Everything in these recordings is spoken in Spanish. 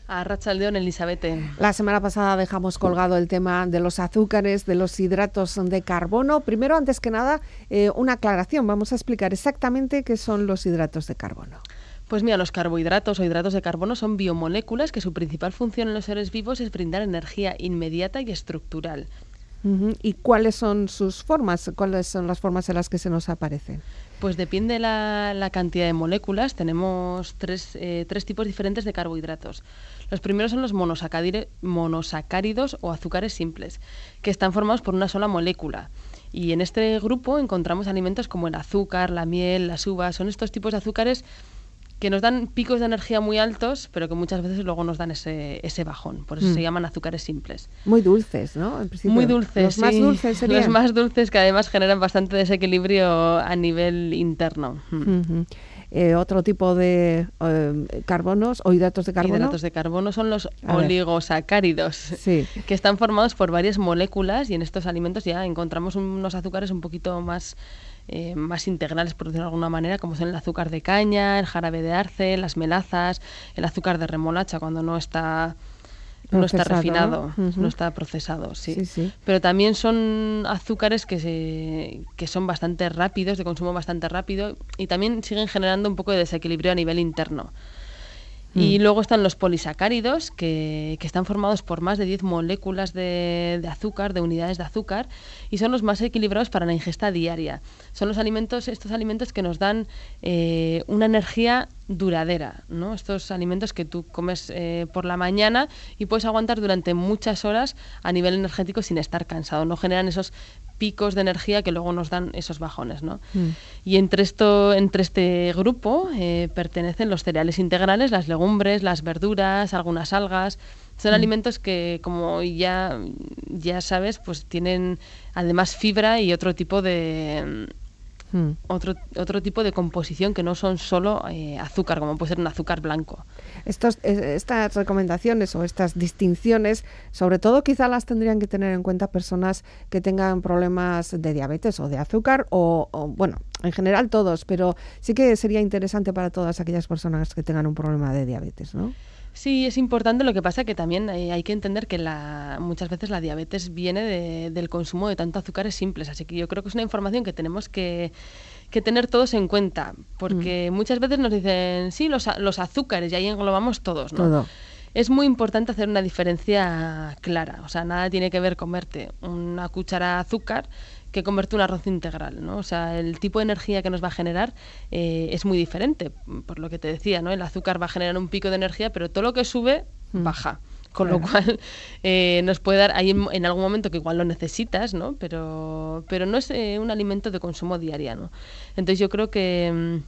Arratsaldeon, Elizabeth. La semana pasada dejamos colgado el tema de los azúcares, de los hidratos de carbono. Primero, antes que nada, una aclaración. Vamos a explicar exactamente qué son los hidratos de carbono. Pues mira, los carbohidratos o hidratos de carbono son biomoléculas que su principal función en los seres vivos es brindar energía inmediata y estructural. ¿Y cuáles son sus formas? ¿Cuáles son las formas en las que se nos aparecen? Pues depende de la cantidad de moléculas. Tenemos tres tipos diferentes de carbohidratos. Los primeros son los monosacáridos o azúcares simples, que están formados por una sola molécula. Y en este grupo encontramos alimentos como el azúcar, la miel, las uvas. Son estos tipos de azúcares que nos dan picos de energía muy altos, pero que muchas veces luego nos dan ese bajón. Por eso se llaman azúcares simples. Muy dulces, ¿no? En principio, muy dulces, los más dulces serían. Los más dulces, que además generan bastante desequilibrio a nivel interno. Otro tipo de carbonos o hidratos de carbono. Hidratos de carbono son los oligosacáridos, sí, que están formados por varias moléculas, y en estos alimentos ya encontramos unos azúcares un poquito más integrales, por decirlo de alguna manera, como son el azúcar de caña, el jarabe de arce, las melazas, el azúcar de remolacha cuando no está refinado, no está procesado, sí. Pero también son azúcares que son bastante rápidos, de consumo bastante rápido, y también siguen generando un poco de desequilibrio a nivel interno. Y luego están los polisacáridos, que están formados por más de 10 moléculas de azúcar, de unidades de azúcar, y son los más equilibrados para la ingesta diaria. Son estos alimentos que nos dan una energía duradera, ¿no? Estos alimentos que tú comes por la mañana y puedes aguantar durante muchas horas a nivel energético sin estar cansado. No generan esos picos de energía que luego nos dan esos bajones, ¿no? Y entre este grupo pertenecen los cereales integrales, las legumbres, las verduras, algunas algas. Son alimentos que, como ya sabes, pues tienen además fibra y otro tipo de otro tipo de composición, que no son solo azúcar, como puede ser un azúcar blanco. Estas recomendaciones o estas distinciones, sobre todo quizá las tendrían que tener en cuenta personas que tengan problemas de diabetes o de azúcar o bueno, en general todos, pero sí que sería interesante para todas aquellas personas que tengan un problema de diabetes, ¿no? Sí, es importante. Lo que pasa que también hay que entender que muchas veces la diabetes viene del consumo de tanto azúcares simples. Así que yo creo que es una información que tenemos que tener todos en cuenta, porque muchas veces nos dicen, sí, los azúcares, y ahí englobamos todos, ¿no? Todo. Es muy importante hacer una diferencia clara. O sea, nada tiene que ver comerte una cuchara de azúcar que comerte un arroz integral, ¿no? O sea, el tipo de energía que nos va a generar es muy diferente, por lo que te decía, ¿no? El azúcar va a generar un pico de energía, pero todo lo que sube baja. Con lo cual nos puede dar ahí en algún momento que igual lo necesitas, ¿no? Pero no es un alimento de consumo diario, ¿no? Entonces yo creo que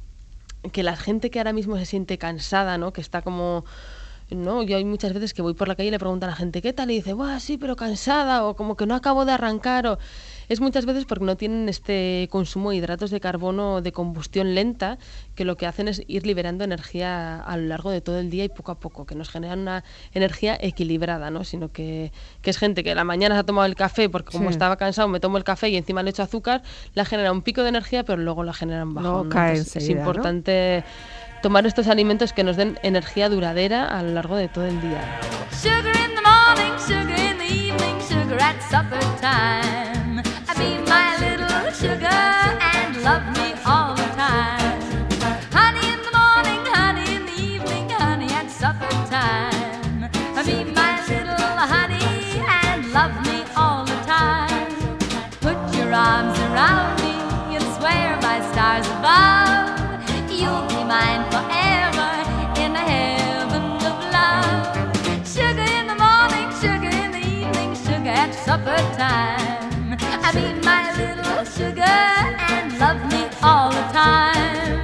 la gente que ahora mismo se siente cansada, ¿no? Que está como... No, yo hay muchas veces que voy por la calle y le pregunto a la gente, ¿qué tal? Y dice, ¡buah, sí, pero cansada! O como que no acabo de arrancar. Es muchas veces porque no tienen este consumo de hidratos de carbono de combustión lenta, que lo que hacen es ir liberando energía a lo largo de todo el día y poco a poco, que nos generan una energía equilibrada, ¿no? Sino que es gente que a la mañana se ha tomado el café porque como estaba cansado me tomo el café y encima le echo azúcar, la genera un pico de energía, pero luego la generan bajo. No cae enseguida, es importante, ¿no?, tomar estos alimentos que nos den energía duradera a lo largo de todo el día. Sugar in the morning, sugar in the evening, sugar at supper time. Be my little sugar and love me all the time. Honey in the morning, honey in the evening, honey at supper time. Be my little honey and love me all the time. Put your arms around me and swear by stars above, you'll be mine forever in the heaven of love. Sugar in the morning, sugar in the evening, sugar at supper time. Be my little sugar and love me all the time.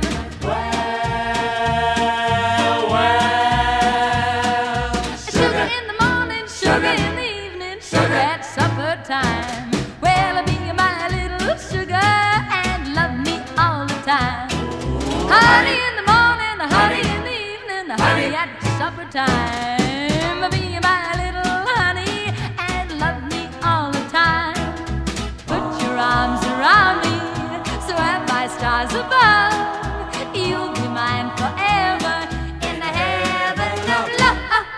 Well, sugar in the morning, sugar in the evening, sugar at supper time. Well, be my little sugar and love me all the time. Honey in the morning, honey in the evening, honey at supper time. Be my little honey and love me all the time. Arms around me, so am I stars above. You'll be mine forever in the heaven of love.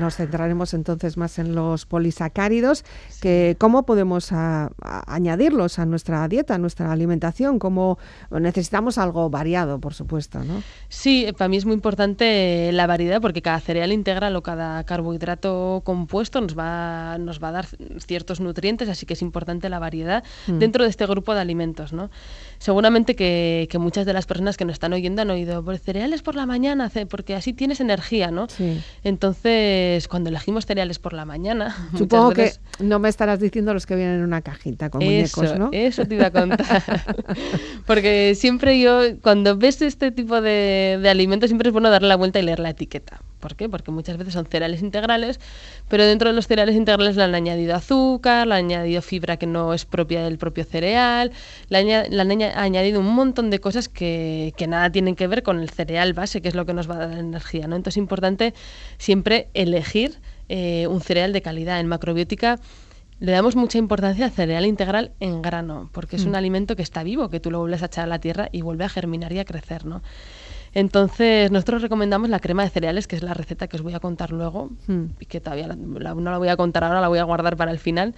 nos centraremos entonces más en los polisacáridos, que cómo podemos añadirlos a nuestra dieta, a nuestra alimentación, cómo necesitamos algo variado, por supuesto, ¿no? Sí, para mí es muy importante la variedad, porque cada cereal integral o cada carbohidrato compuesto nos va a dar ciertos nutrientes, así que es importante la variedad dentro de este grupo de alimentos, ¿no? Seguramente que muchas de las personas que nos están oyendo han oído, pues cereales por la mañana, porque así tienes energía, ¿no? Sí. Entonces, cuando elegimos cereales por la mañana... Supongo veces, que no me estarás diciendo los que vienen en una cajita con muñecos, ¿no? Eso te iba a contar. Porque siempre cuando ves este tipo de alimentos, siempre es bueno darle la vuelta y leer la etiqueta. ¿Por qué? Porque muchas veces son cereales integrales, pero dentro de los cereales integrales le han añadido azúcar, le han añadido fibra que no es propia del propio cereal, le han añadido un montón de cosas que nada tienen que ver con el cereal base, que es lo que nos va a dar energía, ¿no? Entonces es importante siempre elegir un cereal de calidad. En macrobiótica le damos mucha importancia al cereal integral en grano, porque es un alimento que está vivo, que tú lo vuelves a echar a la tierra y vuelve a germinar y a crecer, ¿no? Entonces, nosotros recomendamos la crema de cereales, que es la receta que os voy a contar luego, y que todavía no la voy a contar ahora, la voy a guardar para el final.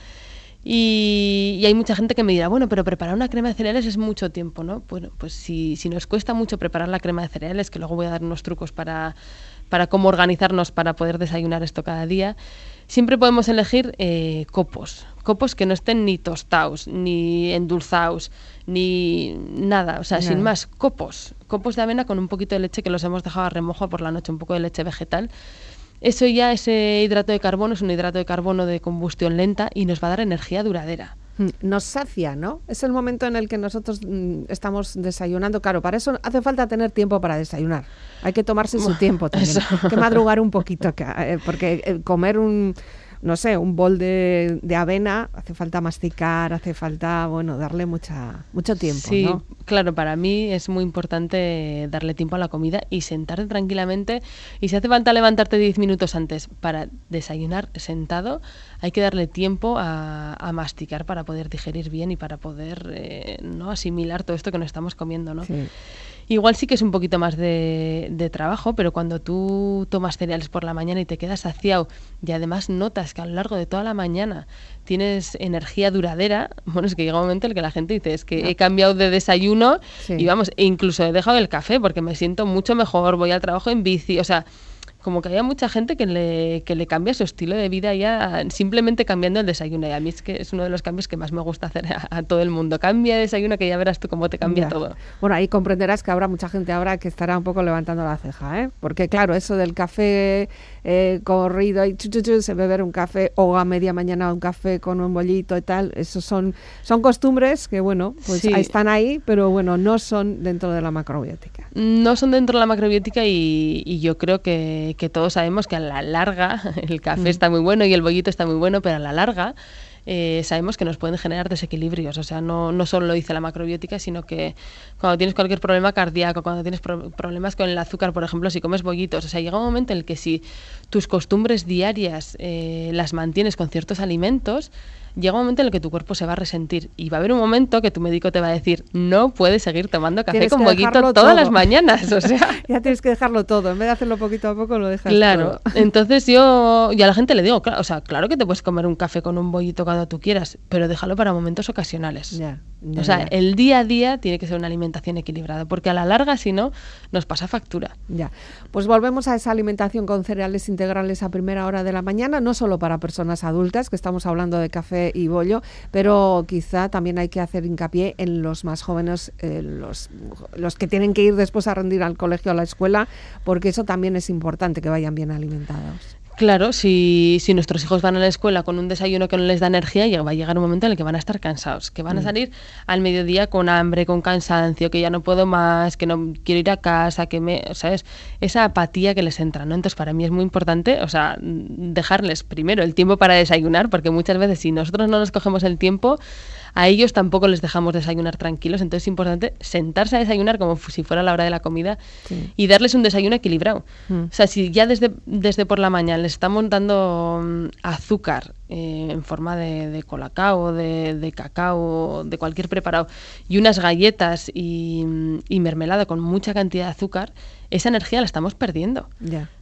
Y hay mucha gente que me dirá, bueno, pero preparar una crema de cereales es mucho tiempo, ¿no? Bueno, pues si nos cuesta mucho preparar la crema de cereales, que luego voy a dar unos trucos para cómo organizarnos para poder desayunar esto cada día, siempre podemos elegir copos que no estén ni tostados, ni endulzados, ni nada, o sea, sin más, copos de avena con un poquito de leche que los hemos dejado a remojo por la noche, un poco de leche vegetal. Eso ya, ese hidrato de carbono, es un hidrato de carbono de combustión lenta y nos va a dar energía duradera. Nos sacia, ¿no? Es el momento en el que nosotros estamos desayunando. Claro, para eso hace falta tener tiempo para desayunar. Hay que tomarse su tiempo también. Hay que madrugar un poquito, porque comer un bol de avena, hace falta masticar, hace falta, darle mucho tiempo, sí, ¿no? Claro, para mí es muy importante darle tiempo a la comida y sentarte tranquilamente. Y si hace falta levantarte 10 minutos antes para desayunar sentado, hay que darle tiempo a masticar para poder digerir bien y para poder no asimilar todo esto que nos estamos comiendo, ¿no? Sí. Igual sí que es un poquito más de trabajo, pero cuando tú tomas cereales por la mañana y te quedas saciado y además notas que a lo largo de toda la mañana tienes energía duradera, bueno, es que llega un momento en el que la gente dice, es que he cambiado de desayuno y incluso he dejado el café porque me siento mucho mejor, voy al trabajo en bici, o sea, como que había mucha gente que le cambia su estilo de vida ya simplemente cambiando el desayuno. Y a mí es que es uno de los cambios que más me gusta hacer a todo el mundo. Cambia de desayuno que ya verás tú cómo te cambia todo. Bueno, ahí comprenderás que habrá mucha gente ahora que estará un poco levantando la ceja, ¿eh? Porque claro, eso del café corrido y se beber un café o a media mañana un café con un bollito y tal, eso son costumbres que están ahí, pero no son dentro de la macrobiótica. No son dentro de la macrobiótica y yo creo que todos sabemos que a la larga el café está muy bueno y el bollito está muy bueno, pero a la larga sabemos que nos pueden generar desequilibrios. O sea, no solo lo dice la macrobiótica, sino que cuando tienes cualquier problema cardíaco, cuando tienes problemas con el azúcar, por ejemplo, si comes bollitos, o sea, llega un momento en el que si tus costumbres diarias las mantienes con ciertos alimentos, llega un momento en el que tu cuerpo se va a resentir y va a haber un momento que tu médico te va a decir, no puedes seguir tomando café con bollito todas las mañanas, o sea. Ya tienes que dejarlo todo, en vez de hacerlo poquito a poco lo dejas claro, todo. Entonces yo a la gente le digo, claro que te puedes comer un café con un bollito cuando tú quieras, pero déjalo para momentos ocasionales. O sea, el día a día tiene que ser una alimentación equilibrada, porque a la larga, si no, nos pasa factura. Ya, pues volvemos a esa alimentación con cereales integrales a primera hora de la mañana, no solo para personas adultas, que estamos hablando de café y bollo, pero quizá también hay que hacer hincapié en los más jóvenes, los que tienen que ir después a rendir al colegio o a la escuela, porque eso también es importante, que vayan bien alimentados. Claro, si nuestros hijos van a la escuela con un desayuno que no les da energía, va a llegar un momento en el que van a estar cansados, que van a salir al mediodía con hambre, con cansancio, que ya no puedo más, que no quiero ir a casa, ¿sabes? Esa apatía que les entra, ¿no? Entonces, para mí es muy importante, o sea, dejarles primero el tiempo para desayunar, porque muchas veces si nosotros no nos cogemos el tiempo, a ellos tampoco les dejamos desayunar tranquilos, entonces es importante sentarse a desayunar como si fuera la hora de la comida y darles un desayuno equilibrado. O sea, si ya desde por la mañana les estamos dando azúcar en forma de colacao, de cacao, de cualquier preparado, y unas galletas y mermelada con mucha cantidad de azúcar, esa energía la estamos perdiendo.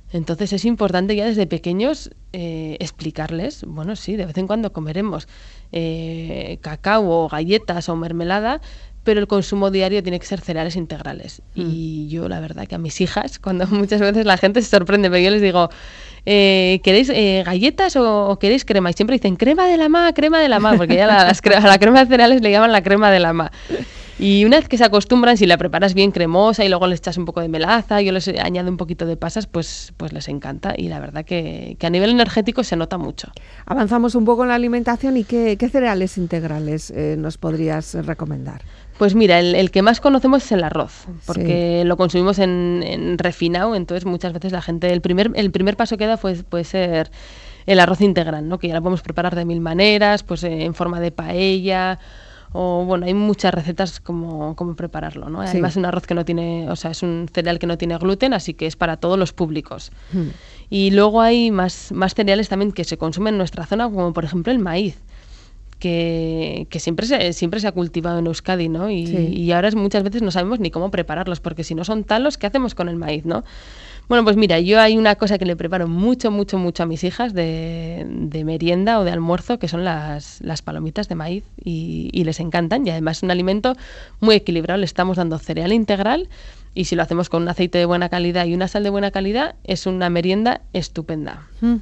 Entonces es importante ya desde pequeños explicarles, bueno, sí, de vez en cuando comeremos cacao o galletas o mermelada, pero el consumo diario tiene que ser cereales integrales. Y yo, la verdad, que a mis hijas, cuando muchas veces la gente se sorprende, pero yo les digo, ¿queréis galletas o queréis crema? Y siempre dicen, crema de la ma, porque ya a la crema de cereales le llaman la crema de la ma. Y una vez que se acostumbran, si la preparas bien cremosa y luego les echas un poco de melaza, yo les añado un poquito de pasas, pues les encanta. Y la verdad que a nivel energético se nota mucho. Avanzamos un poco en la alimentación y ¿qué cereales integrales nos podrías recomendar? Pues mira, el que más conocemos es el arroz, porque lo consumimos en refinado, entonces muchas veces la gente, el primer paso que da puede ser el arroz integral, ¿no? Que ya lo podemos preparar de 1000 maneras, pues en forma de paella, o bueno, hay muchas recetas como prepararlo, ¿no? Además es un arroz que no tiene, o sea, es un cereal que no tiene gluten, así que es para todos los públicos. Y luego hay más cereales también que se consumen en nuestra zona, como por ejemplo el maíz, que siempre se ha cultivado en Euskadi, ¿no? Y ahora muchas veces no sabemos ni cómo prepararlos, porque si no son talos, ¿qué hacemos con el maíz, no? Bueno, pues mira, yo hay una cosa que le preparo mucho a mis hijas de merienda o de almuerzo, que son las palomitas de maíz, y les encantan, y además es un alimento muy equilibrado. Le estamos dando cereal integral, y si lo hacemos con un aceite de buena calidad y una sal de buena calidad, es una merienda estupenda.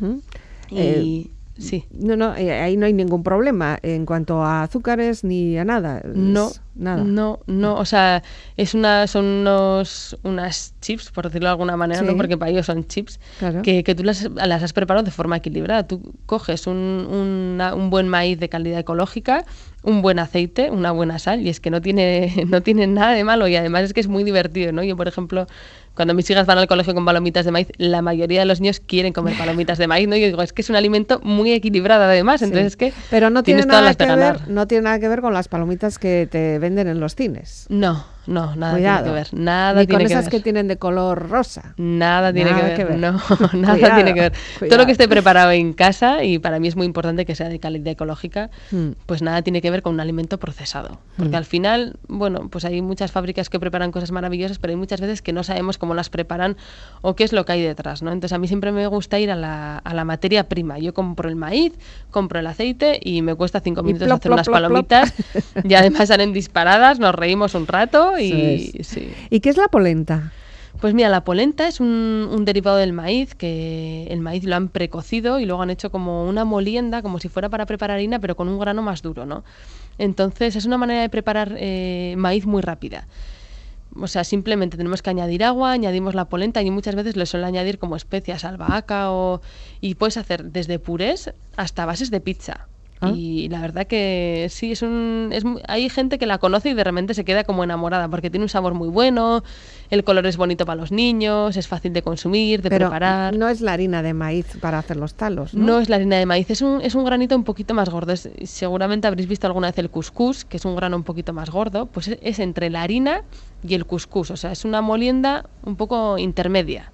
Sí. No, ahí no hay ningún problema en cuanto a azúcares ni a nada. Nada. No, o sea, son unas chips, por decirlo de alguna manera, ¿no? Porque para ellos son chips, claro, que tú las has preparado de forma equilibrada. Tú coges un buen maíz de calidad ecológica, un buen aceite, una buena sal, y es que no tiene nada de malo, y además es que es muy divertido, ¿no? Yo, por ejemplo, cuando mis hijas van al colegio con palomitas de maíz, la mayoría de los niños quieren comer palomitas de maíz, ¿no? Yo digo, es que es un alimento muy equilibrado además, entonces es que pero no tienes tiene todas nada las de ganar. No tiene nada que ver con las palomitas que te venden en los cines. No, nada Cuidado. tiene que ver. Nada Ni tiene con que esas ver. que tienen de color rosa. Nada tiene que ver. No, nada Cuidado, tiene que ver. cuidado. Todo lo que esté preparado en casa, y para mí es muy importante que sea de calidad ecológica, pues nada tiene que ver con un alimento procesado. Porque al final, bueno, pues hay muchas fábricas que preparan cosas maravillosas, pero hay muchas veces que no sabemos cómo las preparan o qué es lo que hay detrás, ¿no? Entonces a mí siempre me gusta ir a la materia prima. Yo compro el maíz, compro el aceite y me cuesta 5 minutos hacer unas palomitas y además salen disparadas, nos reímos un rato y... Sí. ¿Y qué es la polenta? Pues mira, la polenta es un derivado del maíz, que el maíz lo han precocido y luego han hecho como una molienda, como si fuera para preparar harina, pero con un grano más duro, ¿no? Entonces es una manera de preparar maíz muy rápida. O sea, simplemente tenemos que añadir agua, añadimos la polenta, y muchas veces le suelo añadir como especias, albahaca, y puedes hacer desde purés hasta bases de pizza. Y la verdad que sí, hay gente que la conoce y de repente se queda como enamorada, porque tiene un sabor muy bueno, el color es bonito para los niños, es fácil de consumir, de preparar. No es la harina de maíz para hacer los talos, ¿no? No es la harina de maíz, es un granito un poquito más gordo. Seguramente habréis visto alguna vez el cuscús, que es un grano un poquito más gordo, pues es entre la harina y el cuscús, o sea, es una molienda un poco intermedia.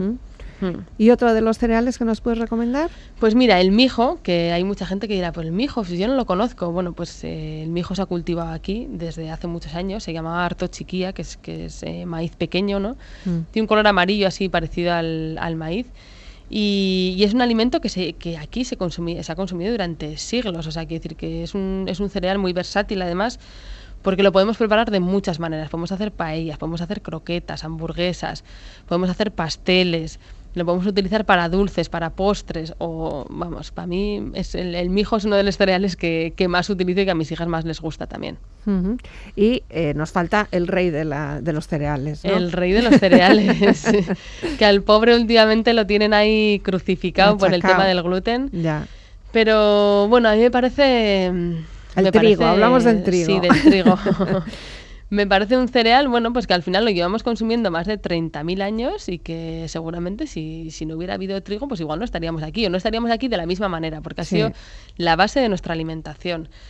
¿Y otro de los cereales que nos puedes recomendar? Pues mira, el mijo, que hay mucha gente que dirá, pues el mijo, si yo no lo conozco. Bueno, pues el mijo se ha cultivado aquí desde hace muchos años, se llamaba harto chiquilla, que es maíz pequeño, ¿no? Tiene un color amarillo así parecido al maíz. Y es un alimento que aquí se ha consumido durante siglos, o sea, quiere decir que es un cereal muy versátil además, porque lo podemos preparar de muchas maneras. Podemos hacer paellas, podemos hacer croquetas, hamburguesas, podemos hacer pasteles, lo podemos utilizar para dulces, para postres, o vamos, para mí el mijo es uno de los cereales que más utilizo y que a mis hijas más les gusta también. Y nos falta el rey de los cereales, ¿no? El rey de los cereales, que al pobre últimamente lo tienen ahí crucificado por el tema del gluten. Ya. Pero bueno, a mí me parece... hablamos del trigo. Sí, del trigo. Me parece un cereal, bueno, pues que al final lo llevamos consumiendo más de 30.000 años y que seguramente si no hubiera habido trigo, pues igual no estaríamos aquí, o no estaríamos aquí de la misma manera, porque ha sido la base de nuestra alimentación.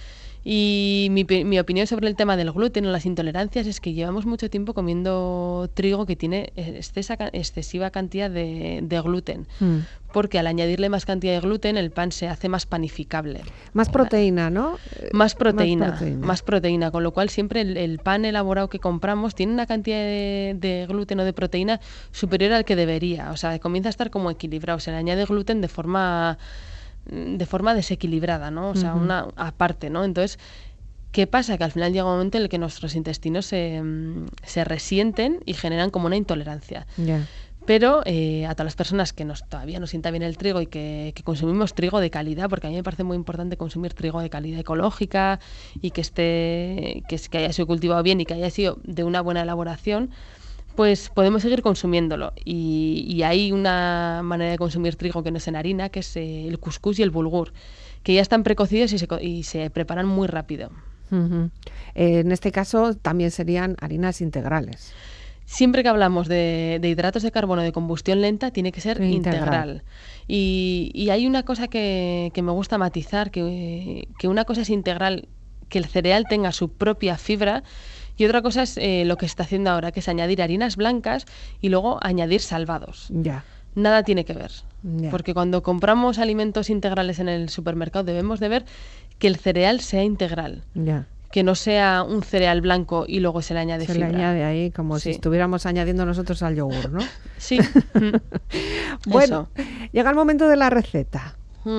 Y mi opinión sobre el tema del gluten o las intolerancias es que llevamos mucho tiempo comiendo trigo que tiene excesiva cantidad de gluten. Porque al añadirle más cantidad de gluten, el pan se hace más panificable. Más proteína, ¿no? Más proteína, con lo cual siempre el pan elaborado que compramos tiene una cantidad de gluten o de proteína superior al que debería. O sea, comienza a estar como equilibrado. Se le añade gluten de forma desequilibrada, ¿no? O sea, una aparte, ¿no? Entonces, ¿qué pasa? Que al final llega un momento en el que nuestros intestinos se resienten y generan como una intolerancia. Yeah. Pero a todas las personas que todavía nos sienta bien el trigo y que consumimos trigo de calidad, porque a mí me parece muy importante consumir trigo de calidad ecológica y que haya sido cultivado bien y que haya sido de una buena elaboración, pues podemos seguir consumiéndolo. Y hay una manera de consumir trigo que no es en harina, que es el cuscús y el bulgur, que ya están precocidos y se preparan muy rápido. En este caso también serían harinas integrales. Siempre que hablamos de hidratos de carbono de combustión lenta, tiene que ser integral. Y hay una cosa que me gusta matizar, que una cosa es integral, que el cereal tenga su propia fibra, y otra cosa es lo que se está haciendo ahora, que es añadir harinas blancas y luego añadir salvados. Ya. Nada tiene que ver. Ya. Porque cuando compramos alimentos integrales en el supermercado debemos de ver que el cereal sea integral. Ya. Que no sea un cereal blanco y luego se le añade fibra. Se le añade ahí como si estuviéramos añadiendo nosotros al yogur, ¿no? Sí. Bueno, llega el momento de la receta.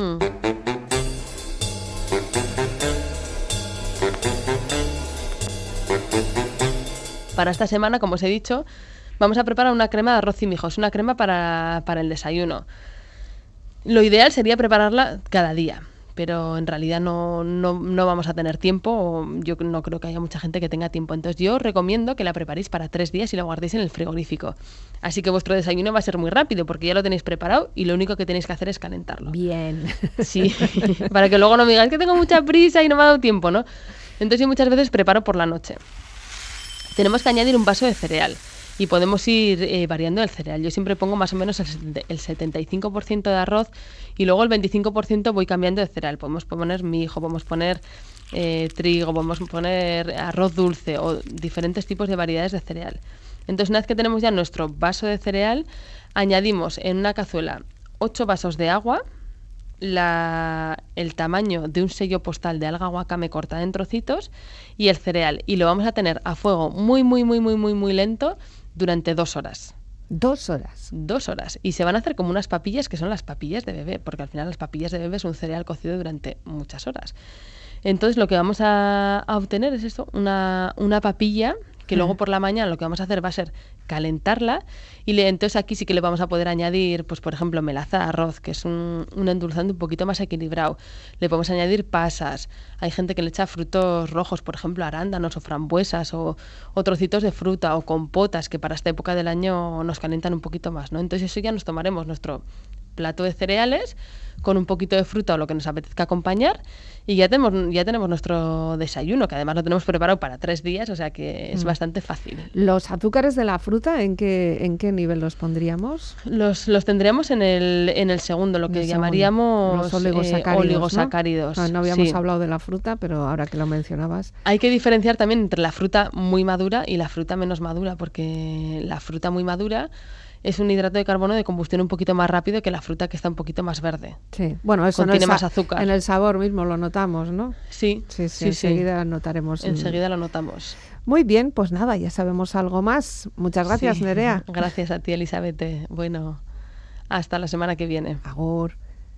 Para esta semana, como os he dicho, vamos a preparar una crema de arroz y mijo. Es una crema para el desayuno. Lo ideal sería prepararla cada día, pero en realidad no vamos a tener tiempo. Yo no creo que haya mucha gente que tenga tiempo. Entonces yo os recomiendo que la preparéis para 3 días y la guardéis en el frigorífico. Así que vuestro desayuno va a ser muy rápido porque ya lo tenéis preparado y lo único que tenéis que hacer es calentarlo. Bien. Sí, para que luego no me digáis que tengo mucha prisa y no me ha dado tiempo, ¿no? Entonces yo muchas veces preparo por la noche. Tenemos que añadir un vaso de cereal y podemos ir variando el cereal. Yo siempre pongo más o menos el 75% de arroz y luego el 25% voy cambiando de cereal. Podemos poner mijo, podemos poner trigo, podemos poner arroz dulce o diferentes tipos de variedades de cereal. Entonces, una vez que tenemos ya nuestro vaso de cereal, añadimos en una cazuela 8 vasos de agua, el tamaño de un sello postal de alga wakame cortada en trocitos y el cereal, y lo vamos a tener a fuego muy lento durante 2 horas. 2 horas. 2 horas. Y se van a hacer como unas papillas que son las papillas de bebé, porque al final las papillas de bebé es un cereal cocido durante muchas horas. Entonces lo que vamos a obtener es esto, una papilla que luego por la mañana lo que vamos a hacer va a ser calentarla y entonces aquí sí que le vamos a poder añadir, pues por ejemplo, melaza de arroz, que es un endulzante un poquito más equilibrado. Le podemos añadir pasas. Hay gente que le echa frutos rojos, por ejemplo, arándanos o frambuesas o trocitos de fruta o compotas que para esta época del año nos calientan un poquito más, ¿no? Entonces eso ya nos tomaremos nuestro plato de cereales con un poquito de fruta o lo que nos apetezca acompañar y ya tenemos nuestro desayuno, que además lo tenemos preparado para 3 días, o sea que es bastante fácil. ¿Los azúcares de la fruta en qué nivel los pondríamos? Los tendríamos en el segundo, lo que llamaríamos los oligosacáridos. ¿no? No habíamos hablado de la fruta, pero ahora que lo mencionabas. Hay que diferenciar también entre la fruta muy madura y la fruta menos madura, porque la fruta muy madura es un hidrato de carbono de combustión un poquito más rápido que la fruta que está un poquito más verde. Sí, bueno, eso contiene más azúcar. En el sabor mismo lo notamos, ¿no? Sí. Enseguida notaremos. Enseguida lo notamos. Muy bien, pues nada, ya sabemos algo más. Muchas gracias, Nerea. Gracias a ti, Elizabeth. Bueno, hasta la semana que viene. Agur.